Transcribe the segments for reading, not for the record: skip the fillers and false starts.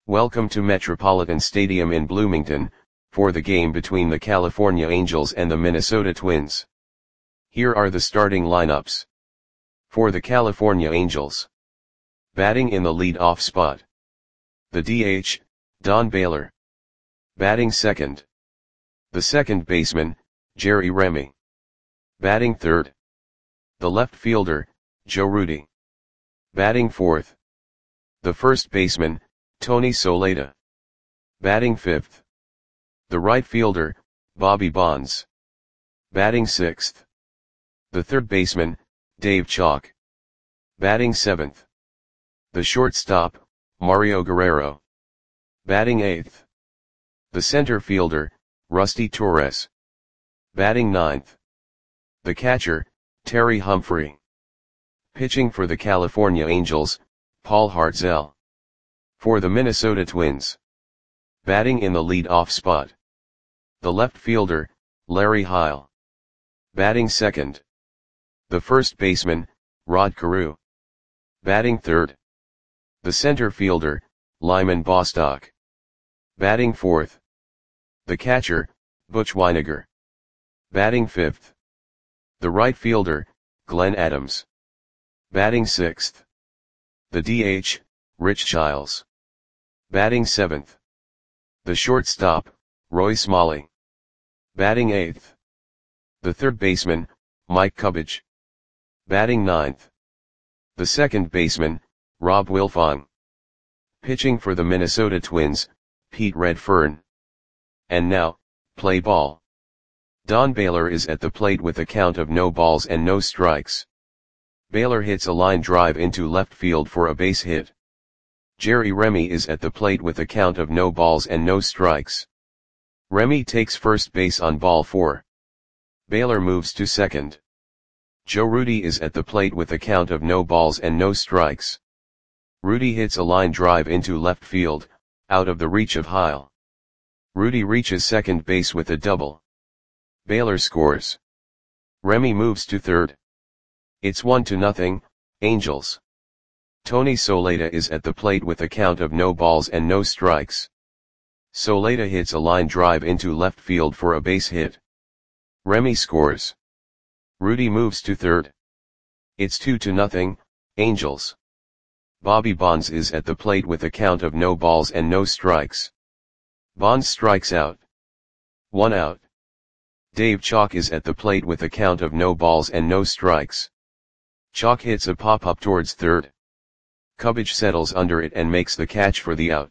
Welcome to Metropolitan Stadium in Bloomington, for the game between the California Angels and the Minnesota Twins. Here are the starting lineups. For the California Angels. Batting in the lead-off spot. The DH, Don Baylor. Batting second. The second baseman, Jerry Remy. Batting third. The left fielder, Joe Rudi. Batting fourth. The first baseman, Tony Soleta. Batting fifth. The right fielder, Bobby Bonds. Batting sixth. The third baseman, Dave Chalk. Batting seventh. The shortstop, Mario Guerrero. Batting eighth. The center fielder, Rusty Torres. Batting ninth. The catcher, Terry Humphrey. Pitching for the California Angels, Paul Hartzell. For the Minnesota Twins. Batting in the lead-off spot. The left fielder, Larry Heil. Batting second. The first baseman, Rod Carew. Batting third. The center fielder, Lyman Bostock. Batting fourth. The catcher, Butch Wynegar. Batting fifth. The right fielder, Glenn Adams. Batting sixth. The DH, Rich Childs. Batting seventh. The shortstop, Roy Smalley. Batting eighth. The third baseman, Mike Cubbage. Batting ninth. The second baseman, Rob Wilfong. Pitching for the Minnesota Twins, Pete Redfern. And now, play ball. Don Baylor is at the plate with a count of no balls and no strikes. Baylor hits a line drive into left field for a base hit. Jerry Remy is at the plate with a count of no balls and no strikes. Remy takes first base on ball 4. Baylor moves to second. Joe Rudi is at the plate with a count of no balls and no strikes. Rudi hits a line drive into left field, out of the reach of Heil. Rudi reaches second base with a double. Baylor scores. Remy moves to third. It's 1-0, Angels. Tony Soleta is at the plate with a count of no balls and no strikes. Soleta hits a line drive into left field for a base hit. Remy scores. Rudi moves to third. It's 2-0, Angels. Bobby Bonds is at the plate with a count of no balls and no strikes. Bonds strikes out. 1 out. Dave Chalk is at the plate with a count of no balls and no strikes. Chalk hits a pop-up towards third. Cubbage settles under it and makes the catch for the out.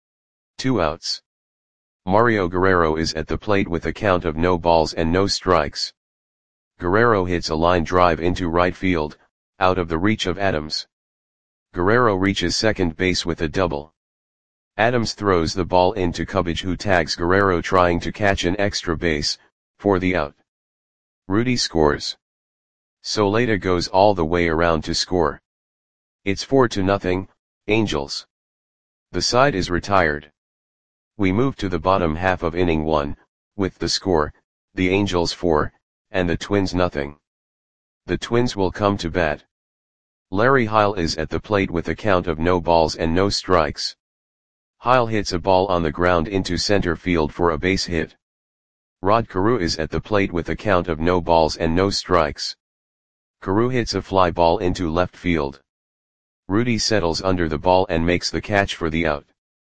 2 outs. Mario Guerrero is at the plate with a count of no balls and no strikes. Guerrero hits a line drive into right field, out of the reach of Adams. Guerrero reaches second base with a double. Adams throws the ball into Cubbage, who tags Guerrero trying to catch an extra base, for the out. Rudi scores. Soleta goes all the way around to score. It's 4-0, Angels. The side is retired. We move to the bottom half of inning 1, with the score, the Angels 4, and the Twins 0. The Twins will come to bat. Larry Heil is at the plate with a count of no balls and no strikes. Heil hits a ball on the ground into center field for a base hit. Rod Carew is at the plate with a count of no balls and no strikes. Carew hits a fly ball into left field. Rudi settles under the ball and makes the catch for the out.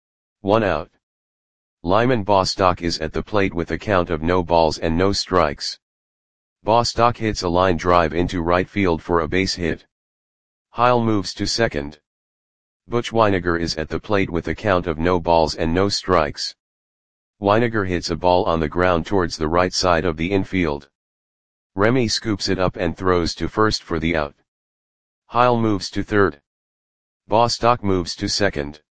1 out. Lyman Bostock is at the plate with a count of no balls and no strikes. Bostock hits a line drive into right field for a base hit. Heil moves to second. Butch Wynegar is at the plate with a count of no balls and no strikes. Wynegar hits a ball on the ground towards the right side of the infield. Remy scoops it up and throws to first for the out. Heil moves to third. Bostock moves to second.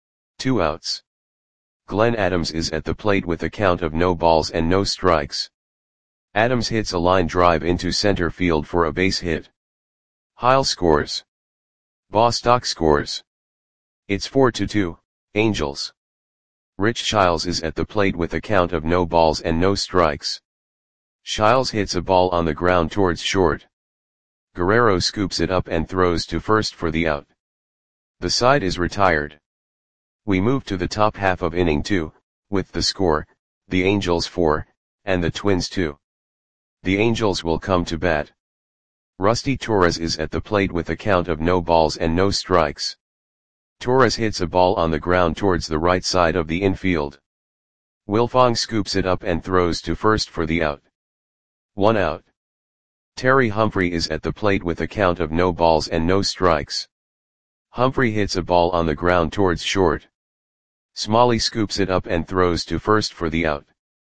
2 outs. Glenn Adams is at the plate with a count of no balls and no strikes. Adams hits a line drive into center field for a base hit. Heil scores. Bostock scores. It's 4-2, Angels. Rich Childs is at the plate with a count of no balls and no strikes. Childs hits a ball on the ground towards short. Guerrero scoops it up and throws to first for the out. The side is retired. We move to the top half of inning 2, with the score, the Angels 4, and the Twins 2. The Angels will come to bat. Rusty Torres is at the plate with a count of no balls and no strikes. Torres hits a ball on the ground towards the right side of the infield. Wilfong scoops it up and throws to first for the out. 1 out. Terry Humphrey is at the plate with a count of no balls and no strikes. Humphrey hits a ball on the ground towards short. Smalley scoops it up and throws to first for the out.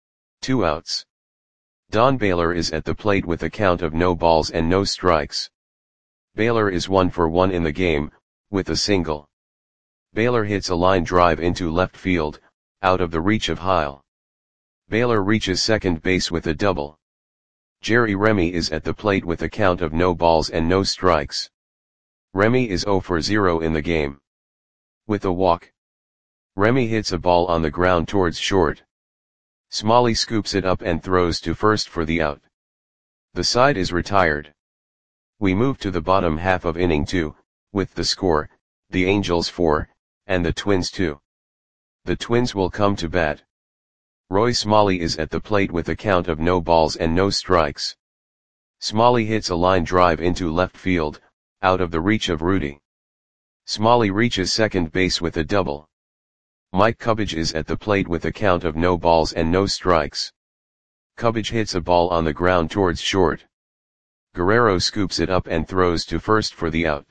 2 outs. Don Baylor is at the plate with a count of no balls and no strikes. Baylor is 1 for 1 in the game, with a single. Baylor hits a line drive into left field, out of the reach of Heil. Baylor reaches second base with a double. Jerry Remy is at the plate with a count of no balls and no strikes. Remy is 0 for 0 in the game. With a walk. Remy hits a ball on the ground towards short. Smalley scoops it up and throws to first for the out. The side is retired. We move to the bottom half of inning 2, with the score, the Angels 4, and the Twins 2. The Twins will come to bat. Roy Smalley is at the plate with a count of no balls and no strikes. Smalley hits a line drive into left field, out of the reach of Rudy. Smalley reaches second base with a double. Mike Cubbage is at the plate with a count of no balls and no strikes. Cubbage hits a ball on the ground towards short. Guerrero scoops it up and throws to first for the out.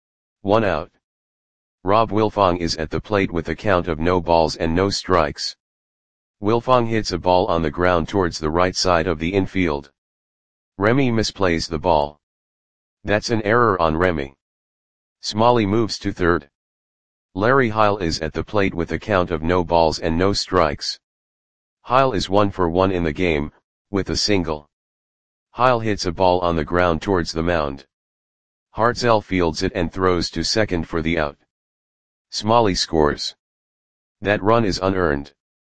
1 out. Rob Wilfong is at the plate with a count of no balls and no strikes. Wilfong hits a ball on the ground towards the right side of the infield. Remy misplays the ball. That's an error on Remy. Smalley moves to third. Larry Heil is at the plate with a count of no balls and no strikes. Heil is 1 for 1 in the game, with a single. Heil hits a ball on the ground towards the mound. Hartzell fields it and throws to second for the out. Smalley scores. That run is unearned.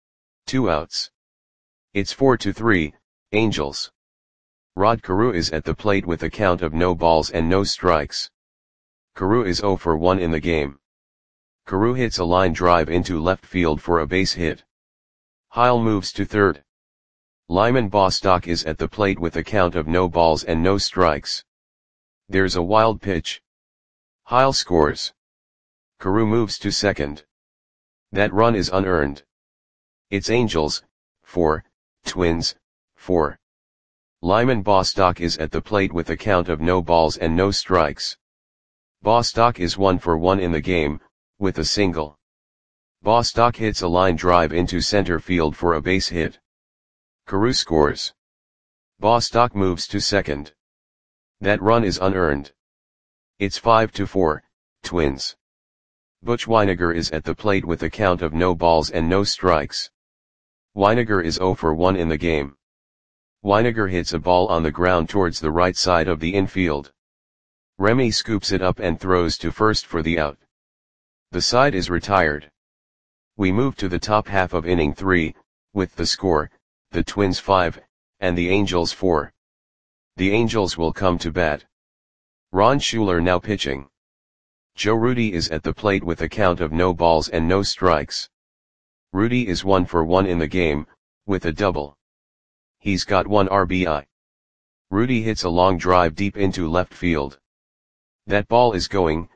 2 outs. It's 4-3, Angels. Rod Carew is at the plate with a count of no balls and no strikes. Carew is 0 for 1 in the game. Carew hits a line drive into left field for a base hit. Heil moves to third. Lyman Bostock is at the plate with a count of no balls and no strikes. There's a wild pitch. Heil scores. Carew moves to second. That run is unearned. It's Angels, 4, Twins, 4. Lyman Bostock is at the plate with a count of no balls and no strikes. Bostock is 1 for 1 in the game, with a single. Bostock hits a line drive into center field for a base hit. Carew scores. Bostock moves to second. That run is unearned. It's 5-4, Twins. Butch Weiniger is at the plate with a count of no balls and no strikes. Weiniger is 0 for 1 in the game. Weiniger hits a ball on the ground towards the right side of the infield. Remy scoops it up and throws to first for the out. The side is retired. We move to the top half of inning 3, with the score, the Twins 5, and the Angels 4. The Angels will come to bat. Ron Schuler now pitching. Joe Rudy is at the plate with a count of no balls and no strikes. Rudy is 1 for 1 in the game, with a double. He's got 1 RBI. Rudy hits a long drive deep into left field. That ball is going,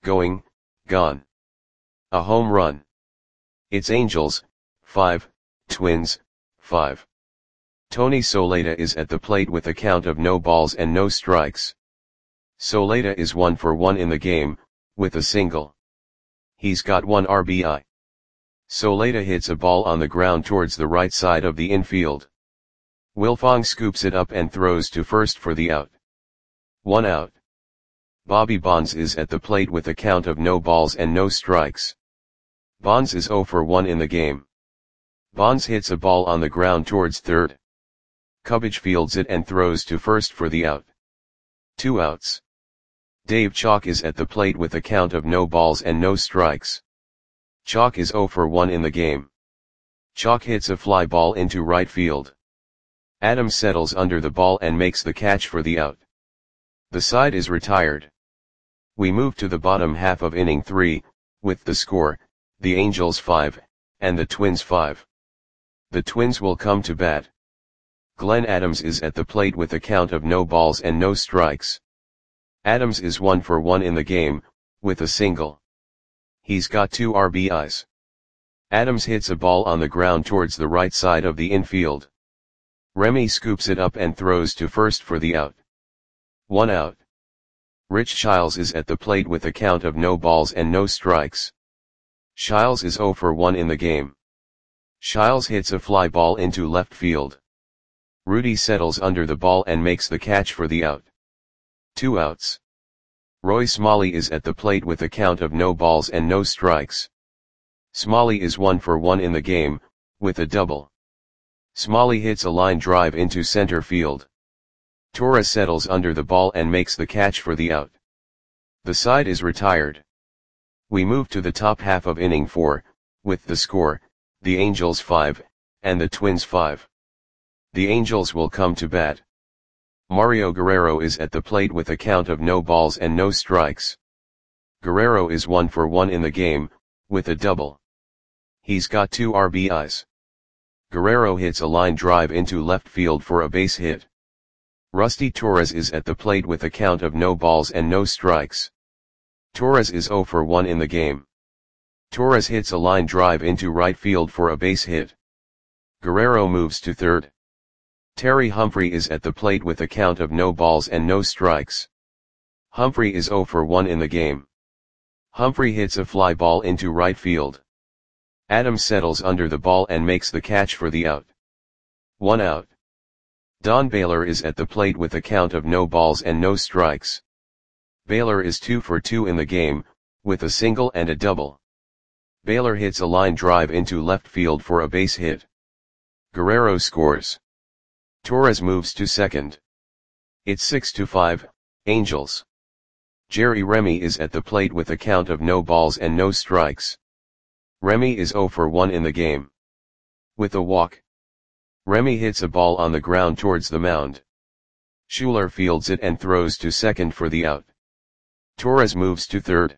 gone. A home run. It's Angels, 5, Twins, 5. Tony Soleta is at the plate with a count of no balls and no strikes. Soleta is 1 for 1 in the game, with a single. He's got 1 RBI. Soleta hits a ball on the ground towards the right side of the infield. Wilfong scoops it up and throws to first for the out. 1 out. Bobby Bonds is at the plate with a count of no balls and no strikes. Bonds is 0 for 1 in the game. Bonds hits a ball on the ground towards third. Cubbage fields it and throws to first for the out. 2 outs. Dave Chalk is at the plate with a count of no balls and no strikes. Chalk is 0 for 1 in the game. Chalk hits a fly ball into right field. Adams settles under the ball and makes the catch for the out. The side is retired. We move to the bottom half of inning 3, with the score, the Angels 5, and the Twins 5. The Twins will come to bat. Glenn Adams is at the plate with a count of no balls and no strikes. Adams is 1 for 1 in the game, with a single. He's got 2 RBIs. Adams hits a ball on the ground towards the right side of the infield. Remy scoops it up and throws to first for the out. 1 out. Rich Shiles is at the plate with a count of no balls and no strikes. Shiles is 0 for 1 in the game. Shiles hits a fly ball into left field. Rudy settles under the ball and makes the catch for the out. 2 outs. Roy Smalley is at the plate with a count of no balls and no strikes. Smalley is 1 for 1 in the game, with a double. Smalley hits a line drive into center field. Torres settles under the ball and makes the catch for the out. The side is retired. We move to the top half of inning 4, with the score, the Angels 5, and the Twins 5. The Angels will come to bat. Mario Guerrero is at the plate with a count of no balls and no strikes. Guerrero is 1 for 1 in the game, with a double. He's got 2 RBIs. Guerrero hits a line drive into left field for a base hit. Rusty Torres is at the plate with a count of no balls and no strikes. Torres is 0 for 1 in the game. Torres hits a line drive into right field for a base hit. Guerrero moves to third. Terry Humphrey is at the plate with a count of no balls and no strikes. Humphrey is 0 for 1 in the game. Humphrey hits a fly ball into right field. Adams settles under the ball and makes the catch for the out. 1 out. Don Baylor is at the plate with a count of no balls and no strikes. Baylor is 2 for 2 in the game, with a single and a double. Baylor hits a line drive into left field for a base hit. Guerrero scores. Torres moves to second. It's 6-5, Angels. Jerry Remy is at the plate with a count of no balls and no strikes. Remy is 0 for 1 in the game. With a walk. Remy hits a ball on the ground towards the mound. Schuler fields it and throws to second for the out. Torres moves to third.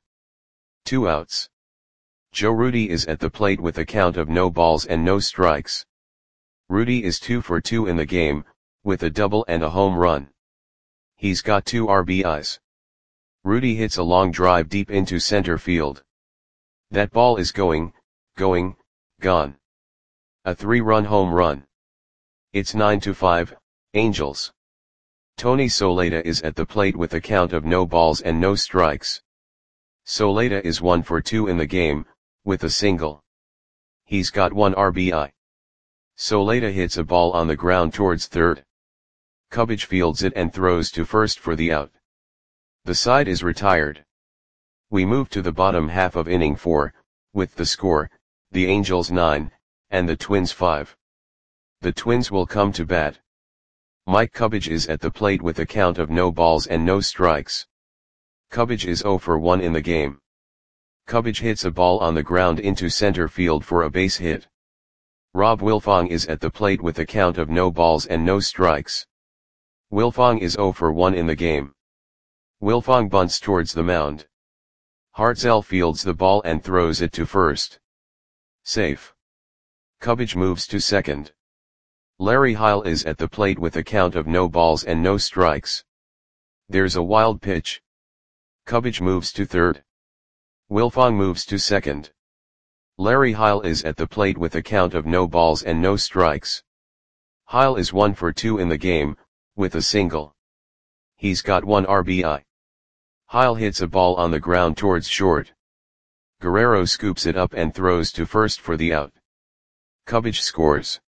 2 outs. Joe Rudi is at the plate with a count of no balls and no strikes. Rudi is 2 for 2 in the game, with a double and a home run. He's got 2 RBIs. Rudi hits a long drive deep into center field. That ball is gone. A 3-run home run. It's 9-5, Angels. Tony Soleta is at the plate with a count of no balls and no strikes. Soleta is 1 for 2 in the game, with a single. He's got 1 RBI. Soleta hits a ball on the ground towards third. Cubbage fields it and throws to first for the out. The side is retired. We move to the bottom half of inning 4, with the score, the Angels 9, and the Twins 5. The Twins will come to bat. Mike Cubbage is at the plate with a count of no balls and no strikes. Cubbage is 0 for 1 in the game. Cubbage hits a ball on the ground into center field for a base hit. Rob Wilfong is at the plate with a count of no balls and no strikes. Wilfong is 0 for 1 in the game. Wilfong bunts towards the mound. Hartzell fields the ball and throws it to first. Safe. Cubbage moves to second. Larry Heil is at the plate with a count of no balls and no strikes. There's a wild pitch. Cubbage moves to third. Wilfong moves to second. Larry Heil is at the plate with a count of no balls and no strikes. Heil is 1 for 2 in the game, with a single. He's got 1 RBI. Heil hits a ball on the ground towards short. Guerrero scoops it up and throws to first for the out. Cubbage scores.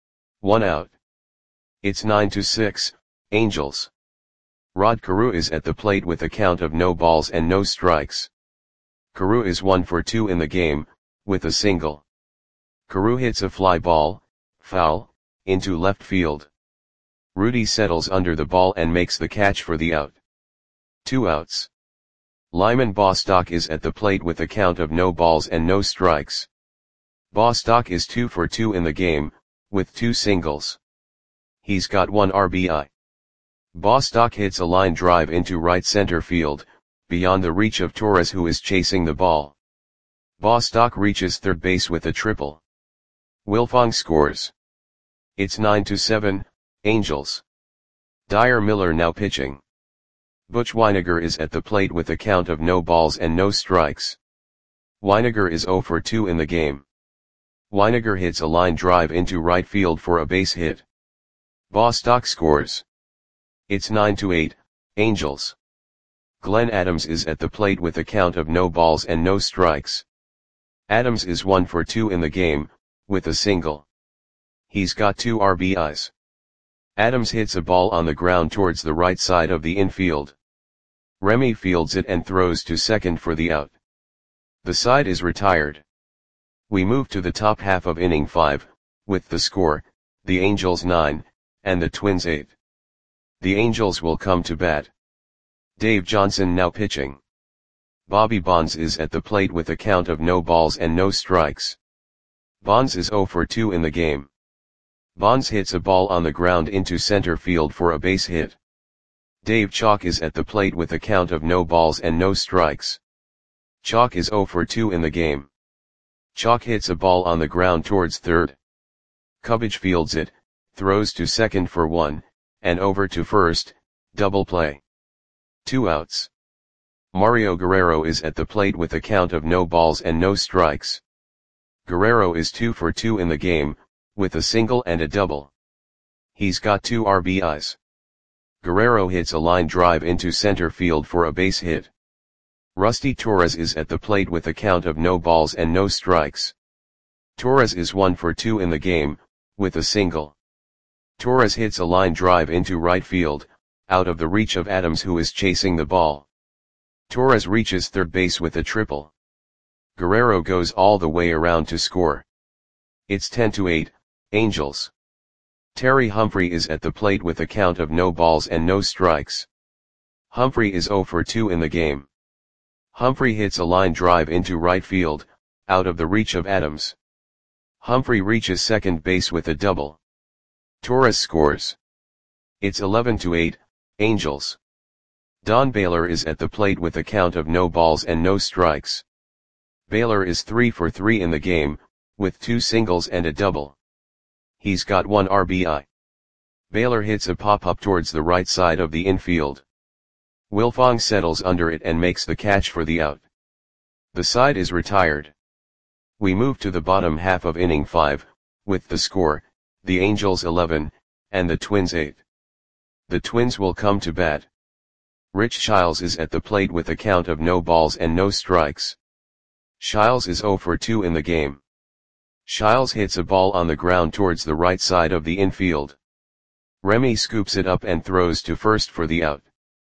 1 out. It's 9-6, Angels. Rod Carew is at the plate with a count of no balls and no strikes. Carew is 1 for 2 in the game, with a single. Carew hits a fly ball, foul, into left field. Rudi settles under the ball and makes the catch for the out. 2 outs. Lyman Bostock is at the plate with a count of no balls and no strikes. Bostock is 2 for 2 in the game, with 2 singles. He's got 1 RBI. Bostock hits a line drive into right center field, beyond the reach of Torres who is chasing the ball. Bostock reaches third base with a triple. Wilfong scores. It's 9-7, Angels. Dyer Miller now pitching. Butch Wynegar is at the plate with a count of no balls and no strikes. Wynegar is 0 for 2 in the game. Wynegar hits a line drive into right field for a base hit. Bostock scores. It's 9-8, Angels. Glenn Adams is at the plate with a count of no balls and no strikes. Adams is 1 for 2 in the game, with a single. He's got 2 RBIs. Adams hits a ball on the ground towards the right side of the infield. Remy fields it and throws to second for the out. The side is retired. We move to the top half of inning 5, with the score, the Angels 9, and the Twins 8. The Angels will come to bat. Dave Johnson now pitching. Bobby Bonds is at the plate with a count of no balls and no strikes. Bonds is 0 for 2 in the game. Bonds hits a ball on the ground into center field for a base hit. Dave Chalk is at the plate with a count of no balls and no strikes. Chalk is 0 for 2 in the game. Chalk hits a ball on the ground towards third. Cubbage fields it, throws to second for 1, and over to first, double play. 2 outs. Mario Guerrero is at the plate with a count of no balls and no strikes. Guerrero is 2 for 2 in the game, with a single and a double. He's got 2 RBIs. Guerrero hits a line drive into center field for a base hit. Rusty Torres is at the plate with a count of no balls and no strikes. Torres is 1 for 2 in the game, with a single. Torres hits a line drive into right field, out of the reach of Adams who is chasing the ball. Torres reaches third base with a triple. Guerrero goes all the way around to score. It's 10-8, Angels. Terry Humphrey is at the plate with a count of no balls and no strikes. Humphrey is 0 for 2 in the game. Humphrey hits a line drive into right field, out of the reach of Adams. Humphrey reaches second base with a double. Torres scores. It's 11-8, Angels. Don Baylor is at the plate with a count of no balls and no strikes. Baylor is 3 for 3 in the game, with 2 singles and a double. He's got 1 RBI. Baylor hits a pop-up towards the right side of the infield. Wilfong settles under it and makes the catch for the out. The side is retired. We move to the bottom half of inning 5, with the score, the Angels 11, and the Twins 8. The Twins will come to bat. Rich Shiles is at the plate with a count of no balls and no strikes. Shiles is 0 for 2 in the game. Shiles hits a ball on the ground towards the right side of the infield. Remy scoops it up and throws to first for the out.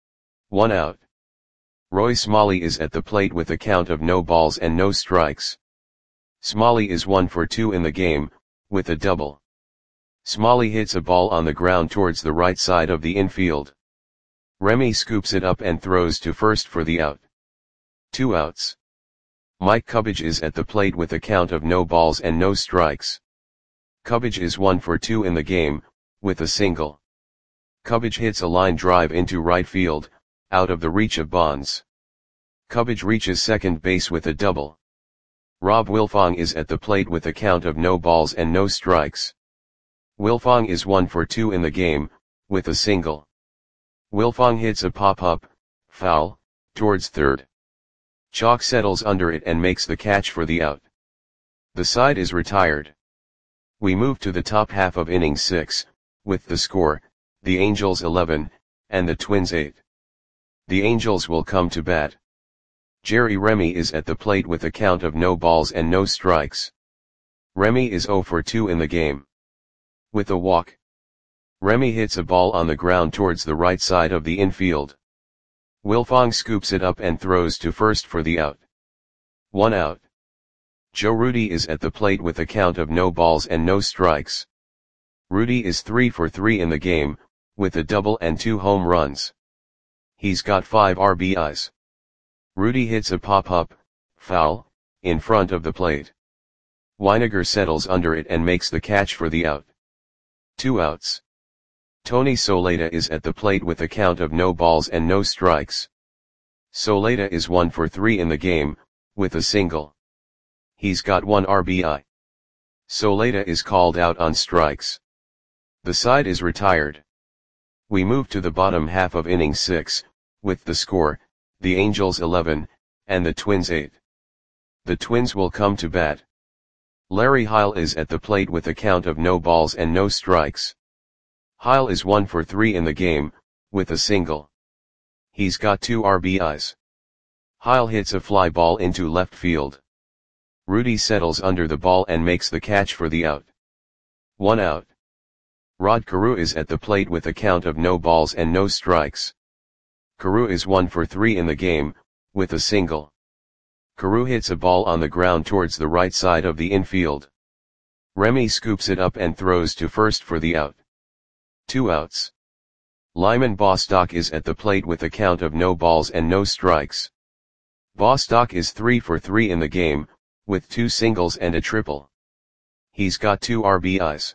1 out. Roy Smalley is at the plate with a count of no balls and no strikes. Smalley is 1 for 2 in the game, with a double. Smalley hits a ball on the ground towards the right side of the infield. Remy scoops it up and throws to first for the out. 2 outs. Mike Cubbage is at the plate with a count of no balls and no strikes. Cubbage is 1 for 2 in the game, with a single. Cubbage hits a line drive into right field, out of the reach of Bonds. Cubbage reaches second base with a double. Rob Wilfong is at the plate with a count of no balls and no strikes. Wilfong is 1 for 2 in the game, with a single. Wilfong hits a pop-up, foul, towards third. Chalk settles under it and makes the catch for the out. The side is retired. We move to the top half of inning 6, with the score, the Angels 11, and the Twins 8. The Angels will come to bat. Jerry Remy is at the plate with a count of no balls and no strikes. Remy is 0 for 2 in the game. With a walk. Remy hits a ball on the ground towards the right side of the infield. Wilfong scoops it up and throws to first for the out. 1 out. Joe Rudi is at the plate with a count of no balls and no strikes. Rudi is 3 for 3 in the game, with a double and 2 home runs. He's got 5 RBIs. Rudi hits a pop-up, foul, in front of the plate. Wynegar settles under it and makes the catch for the out. 2 outs. Tony Soleta is at the plate with a count of no balls and no strikes. Soleta is 1 for 3 in the game, with a single. He's got 1 RBI. Soleta is called out on strikes. The side is retired. We move to the bottom half of inning 6, with the score, the Angels 11, and the Twins 8. The Twins will come to bat. Larry Heil is at the plate with a count of no balls and no strikes. Heil is 1 for 3 in the game, with a single. He's got 2 RBIs. Heil hits a fly ball into left field. Rudy settles under the ball and makes the catch for the out. 1 out. Rod Carew is at the plate with a count of no balls and no strikes. Carew is 1 for 3 in the game, with a single. Carew hits a ball on the ground towards the right side of the infield. Remy scoops it up and throws to first for the out. 2 outs. Lyman Bostock is at the plate with a count of no balls and no strikes. Bostock is 3 for 3 in the game, with 2 singles and a triple. He's got 2 RBIs.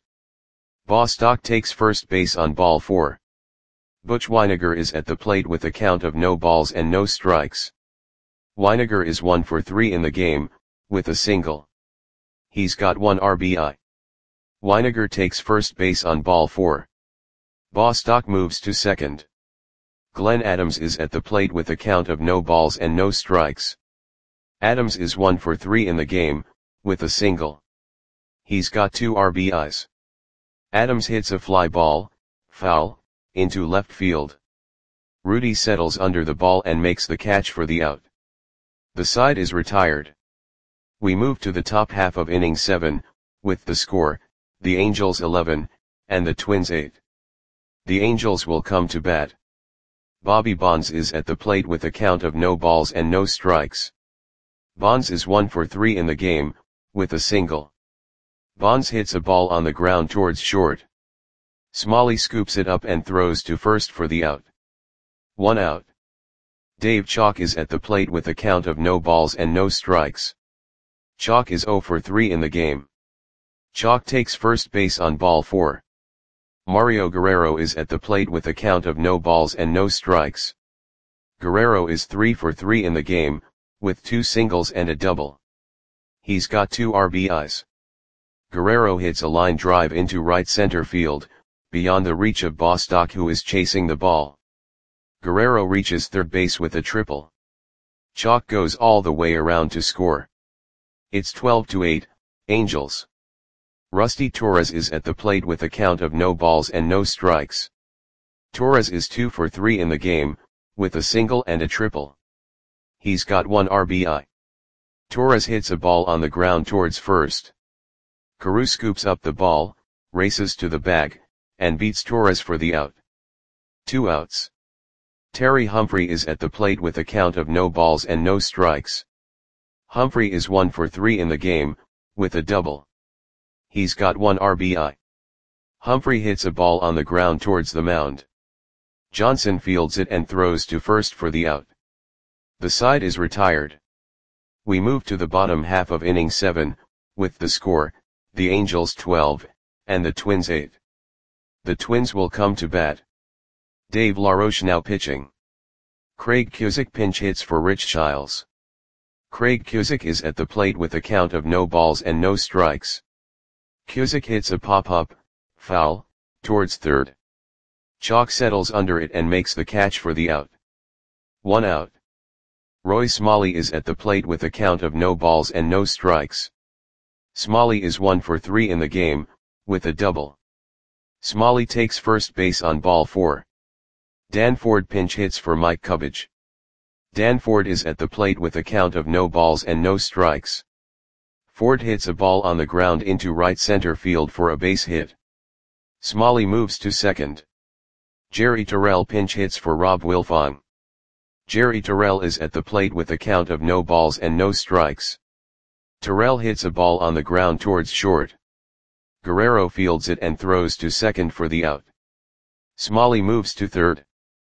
Bostock takes first base on ball 4. Butch Wynegar is at the plate with a count of no balls and no strikes. Wynegar is 1 for 3 in the game, with a single. He's got 1 RBI. Wynegar takes first base on ball 4. Bostock moves to second. Glenn Adams is at the plate with a count of no balls and no strikes. Adams is 1 for 3 in the game, with a single. He's got 2 RBIs. Adams hits a fly ball, foul, into left field. Rudy settles under the ball and makes the catch for the out. The side is retired. We move to the top half of inning 7, with the score, the Angels 11, and the Twins 8. The Angels will come to bat. Bobby Bonds is at the plate with a count of no balls and no strikes. Bonds is 1 for 3 in the game, with a single. Bonds hits a ball on the ground towards short. Smalley scoops it up and throws to first for the out. 1 out. Dave Chalk is at the plate with a count of no balls and no strikes. Chalk is 0 for 3 in the game. Chalk takes first base on ball 4. Mario Guerrero is at the plate with a count of no balls and no strikes. Guerrero is 3 for 3 in the game, with 2 singles and a double. He's got 2 RBIs. Guerrero hits a line drive into right center field, beyond the reach of Bostock, who is chasing the ball. Guerrero reaches third base with a triple. Chalk goes all the way around to score. It's 12-8, Angels. Rusty Torres is at the plate with a count of no balls and no strikes. Torres is 2 for 3 in the game, with a single and a triple. He's got 1 RBI. Torres hits a ball on the ground towards first. Carew scoops up the ball, races to the bag, and beats Torres for the out. 2 outs. Terry Humphrey is at the plate with a count of no balls and no strikes. Humphrey is 1 for 3 in the game, with a double. He's got 1 RBI. Humphrey hits a ball on the ground towards the mound. Johnson fields it and throws to first for the out. The side is retired. We move to the bottom half of inning 7, with the score, the Angels 12, and the Twins 8. The Twins will come to bat. Dave LaRoche now pitching. Craig Cusick pinch hits for Rich Childs. Craig Cusick is at the plate with a count of no balls and no strikes. Cusick hits a pop-up, foul, towards third. Chalk settles under it and makes the catch for the out. 1 out. Roy Smalley is at the plate with a count of no balls and no strikes. Smalley is 1 for 3 in the game, with a double. Smalley takes first base on ball 4. Dan Ford pinch hits for Mike Cubbage. Dan Ford is at the plate with a count of no balls and no strikes. Ford hits a ball on the ground into right center field for a base hit. Smalley moves to second. Jerry Terrell pinch hits for Rob Wilfong. Jerry Terrell is at the plate with a count of no balls and no strikes. Terrell hits a ball on the ground towards short. Guerrero fields it and throws to second for the out. Smalley moves to third.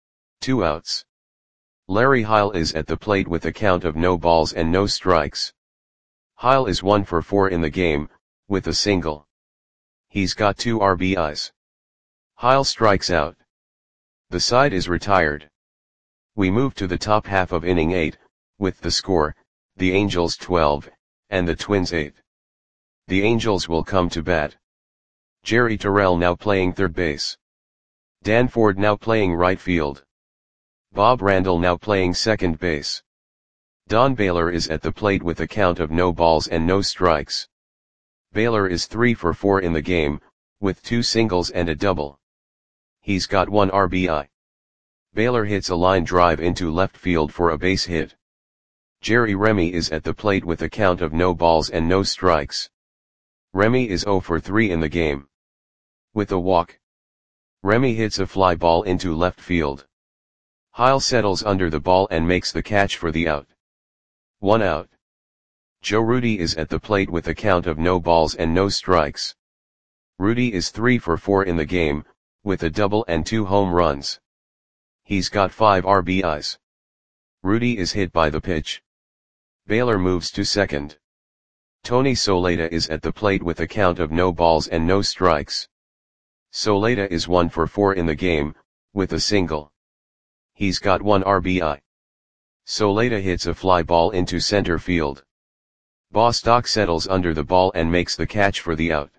2 outs. Larry Heil is at the plate with a count of no balls and no strikes. Heil is 1 for 4 in the game, with a single. He's got 2 RBIs. Heil strikes out. The side is retired. We move to the top half of inning 8, with the score, the Angels 12, and the Twins 8th. The Angels will come to bat. Jerry Terrell now playing third base. Dan Ford now playing right field. Bob Randall now playing second base. Don Baylor is at the plate with a count of no balls and no strikes. Baylor is 3 for 4 in the game, with 2 singles and a double. He's got 1 RBI. Baylor hits a line drive into left field for a base hit. Jerry Remy is at the plate with a count of no balls and no strikes. Remy is 0 for 3 in the game. With a walk. Remy hits a fly ball into left field. Heil settles under the ball and makes the catch for the out. 1 out. Joe Rudi is at the plate with a count of no balls and no strikes. Rudi is 3 for 4 in the game, with a double and 2 home runs. He's got 5 RBIs. Rudi is hit by the pitch. Baylor moves to second. Tony Soleta is at the plate with a count of no balls and no strikes. Soleta is 1 for 4 in the game, with a single. He's got 1 RBI. Soleta hits a fly ball into center field. Bostock settles under the ball and makes the catch for the out.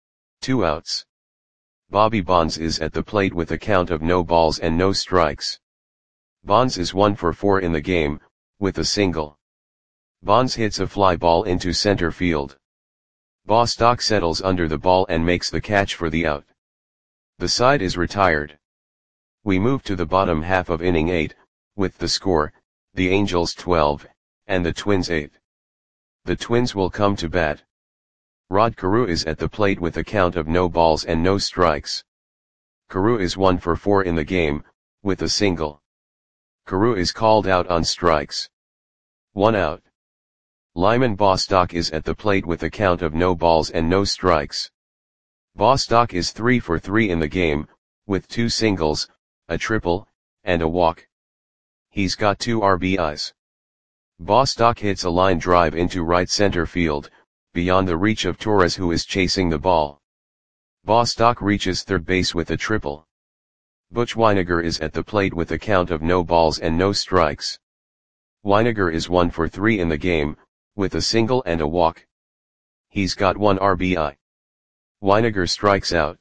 2 outs. Bobby Bonds is at the plate with a count of no balls and no strikes. Bonds is 1 for 4 in the game, with a single. Bonds hits a fly ball into center field. Bostock settles under the ball and makes the catch for the out. The side is retired. We move to the bottom half of inning 8, with the score, the Angels 12, and the Twins 8. The Twins will come to bat. Rod Carew is at the plate with a count of no balls and no strikes. Carew is 1 for 4 in the game, with a single. Carew is called out on strikes. 1 out. Lyman Bostock is at the plate with a count of no balls and no strikes. Bostock is 3 for 3 in the game, with 2 singles, a triple, and a walk. He's got 2 RBIs. Bostock hits a line drive into right center field, beyond the reach of Torres who is chasing the ball. Bostock reaches third base with a triple. Butch Wynegar is at the plate with a count of no balls and no strikes. Wynegar is 1 for 3 in the game, with a single and a walk. He's got 1 RBI. Wynegar strikes out.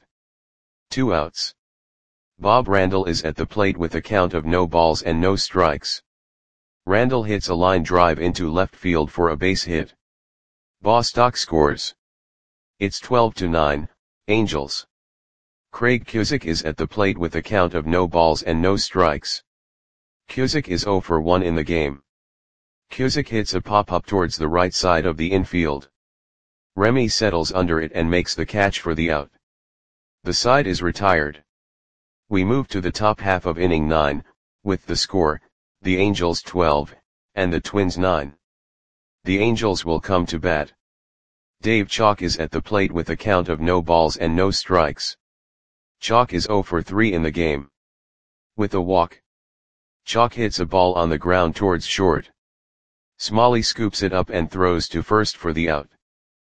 2 outs. Bob Randall is at the plate with a count of no balls and no strikes. Randall hits a line drive into left field for a base hit. Bostock scores. It's 12-9, Angels. Craig Cusick is at the plate with a count of no balls and no strikes. Cusick is 0 for 1 in the game. Cusick hits a pop-up towards the right side of the infield. Remy settles under it and makes the catch for the out. The side is retired. We move to the top half of inning 9, with the score, the Angels 12, and the Twins 9. The Angels will come to bat. Dave Chalk is at the plate with a count of no balls and no strikes. Chalk is 0 for 3 in the game. With a walk. Chalk hits a ball on the ground towards short. Smalley scoops it up and throws to first for the out.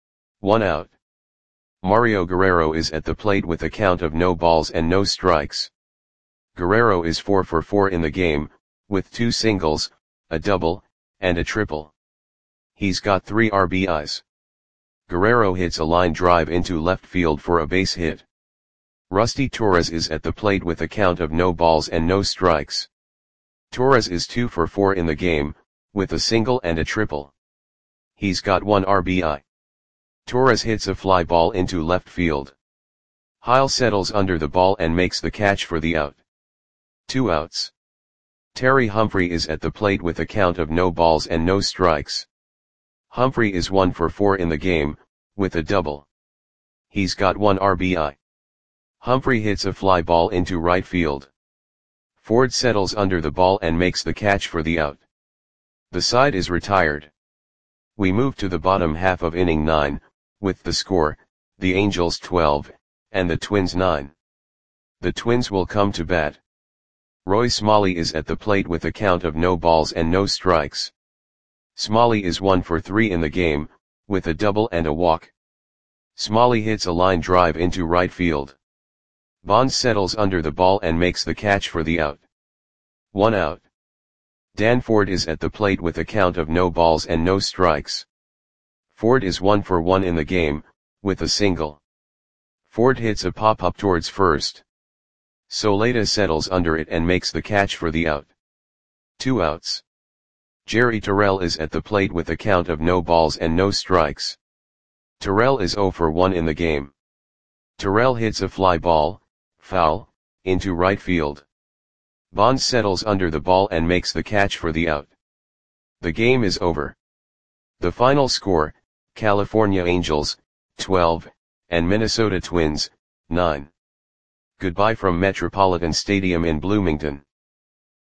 1 out. Mario Guerrero is at the plate with a count of no balls and no strikes. Guerrero is 4 for 4 in the game, with 2 singles, a double, and a triple. He's got 3 RBIs. Guerrero hits a line drive into left field for a base hit. Rusty Torres is at the plate with a count of no balls and no strikes. Torres is 2 for 4 in the game, with a single and a triple. He's got 1 RBI. Torres hits a fly ball into left field. Heil settles under the ball and makes the catch for the out. 2 outs. Terry Humphrey is at the plate with a count of no balls and no strikes. Humphrey is 1 for 4 in the game, with a double. He's got 1 RBI. Humphrey hits a fly ball into right field. Ford settles under the ball and makes the catch for the out. The side is retired. We move to the bottom half of inning 9, with the score, the Angels 12, and the Twins 9. The Twins will come to bat. Roy Smalley is at the plate with a count of no balls and no strikes. Smalley is 1 for 3 in the game, with a double and a walk. Smalley hits a line drive into right field. Bonds settles under the ball and makes the catch for the out. 1 out. Dan Ford is at the plate with a count of no balls and no strikes. Ford is 1 for 1 in the game, with a single. Ford hits a pop-up towards first. Soleta settles under it and makes the catch for the out. 2 outs. Jerry Terrell is at the plate with a count of no balls and no strikes. Terrell is 0 for 1 in the game. Terrell hits a fly ball, foul, into right field. Bonds settles under the ball and makes the catch for the out. The game is over. The final score, California Angels, 12, and Minnesota Twins, 9. Goodbye from Metropolitan Stadium in Bloomington.